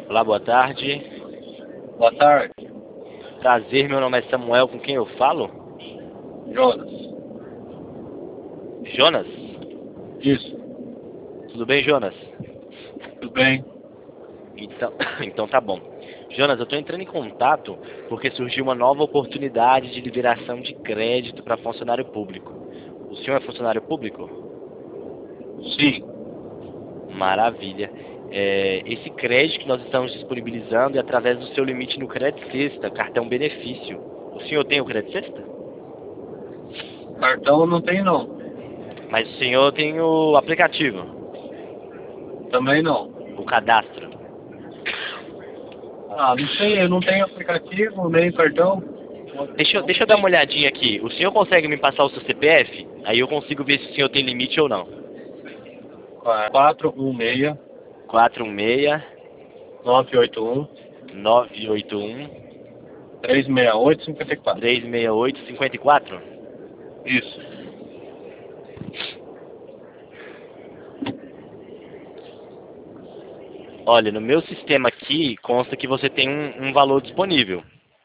Olá, boa tarde. Boa tarde, Prazer, meu nome é Samuel, com quem eu falo? Jonas. Jonas? Isso, Tudo bem, Jonas? tudo bem? Então, então tá bom. Jonas, eu estou entrando em contato porque surgiu uma nova oportunidade de liberação de crédito para funcionário público. O senhor é funcionário público? Sim. Maravilha. Esse crédito que nós estamos disponibilizando é através do seu limite no Crédito Sexta, cartão benefício. O senhor tem o Crédito Sexta? Cartão não tem não. Mas o senhor tem o aplicativo, Também não. o cadastro. Ah, não sei, eu não tenho aplicativo, nem cartão. Deixa eu dar uma olhadinha aqui. O senhor consegue me passar o seu CPF? Aí eu consigo ver se o senhor tem limite ou não. 416 416 981 981 368 54. 368 54. Isso. Olha, no meu sistema aqui consta que você tem um valor disponível.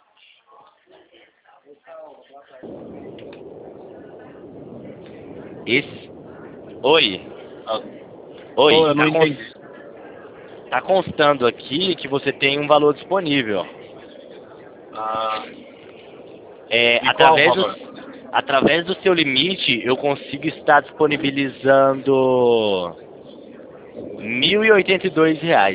Esse. Oi. Ah, Oi. eu não entendi. Tá constando aqui que você tem um valor disponível. Ah, É, e qual o valor? através do seu limite, eu consigo estar disponibilizando R$ 1.082.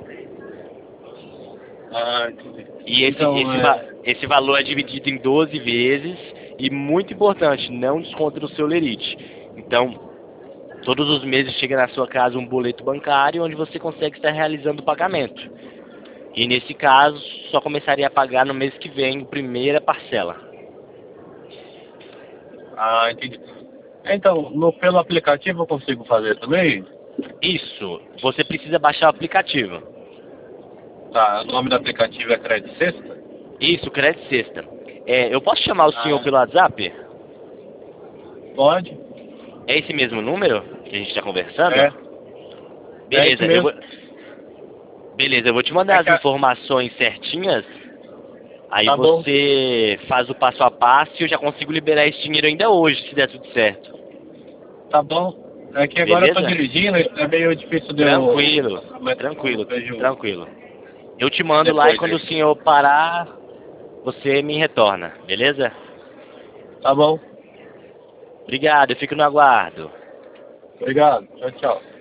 Ah, entendi. E Então, esse valor é dividido em 12 vezes e, muito importante, não desconta no seu lerite. Então, todos os meses chega na sua casa um boleto bancário onde você consegue estar realizando o pagamento. E, nesse caso, só começaria a pagar no mês que vem, a primeira parcela. entendi. Então, pelo aplicativo eu consigo fazer também? Isso, você precisa baixar o aplicativo. Tá, o nome do aplicativo é Crédito Sexta? Isso, Crédito Sexta. Eu posso chamar o senhor Ah, pelo WhatsApp? pode? É esse mesmo número que a gente está conversando? É, é isso Beleza, mesmo. beleza, eu vou te mandar É as que informações certinhas. Aí tá bom, você faz o passo a passo e eu já consigo liberar esse dinheiro ainda hoje, se der tudo certo. tá bom. É que agora eu tô Beleza? dirigindo, é meio difícil de eu... Tranquilo, Mas eu tranquilo, vejo tranquilo. Eu te mando lá e depois quando o aí. senhor parar, você me retorna, beleza? Tá bom, Obrigado, eu fico no aguardo. obrigado. Tchau, tchau.